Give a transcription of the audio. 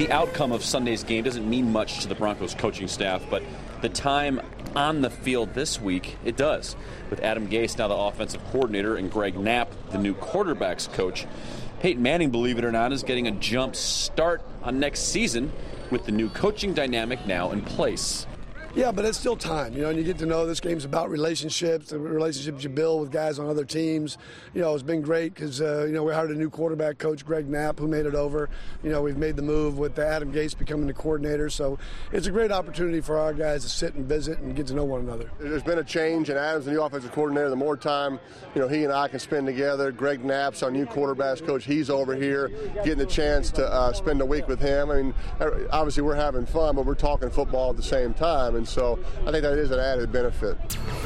The outcome of Sunday's game doesn't mean much to the Broncos coaching staff, but the time on the field this week, it does. With Adam Gase now the offensive coordinator and Greg Knapp the new quarterbacks coach, Peyton Manning, believe it or not, is getting a jump start on next season with the new coaching dynamic now in place. Yeah, but it's still time, and you get to know this game's about relationships, the relationships you build with guys on other teams. It's been great because, we hired a new quarterback coach, Greg Knapp, who made it over. We've made the move with Adam Gase becoming the coordinator. So it's a great opportunity for our guys to sit and visit and get to know one another. There's been a change, and Adam's the new offensive coordinator. The more time, he and I can spend together. Greg Knapp's our new quarterbacks coach. He's over here getting the chance to spend a week with him. I mean, obviously we're having fun, but we're talking football at the same time. And so I think that is an added benefit.